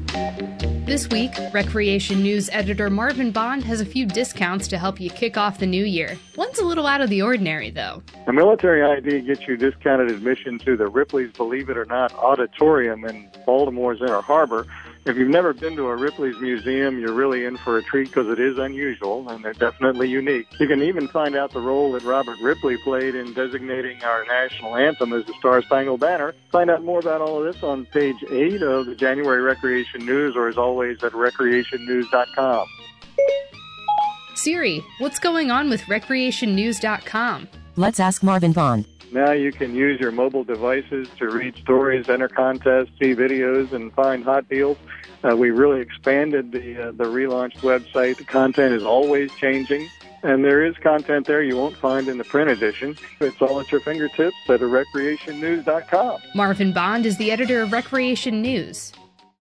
This week, Recreation News editor Marvin Bond has a few discounts to help you kick off the new year. One's a little out of the ordinary, though. A military ID gets you discounted admission to the Ripley's Believe It or Not Auditorium in Baltimore's Inner Harbor. If you've never been to a Ripley's museum, you're really in for a treat because it is unusual and they're definitely unique. You can even find out the role that Robert Ripley played in designating our national anthem as the Star-Spangled Banner. Find out more about all of this on page 8 of the January Recreation News, or as always at recreationnews.com. Siri, what's going on with recreationnews.com? Let's ask Marvin Bond. Now you can use your mobile devices to read stories, enter contests, see videos, and find hot deals. We really expanded the relaunched website. The content is always changing, and there is content there you won't find in the print edition. It's all at your fingertips at recreationnews.com. Marvin Bond is the editor of Recreation News.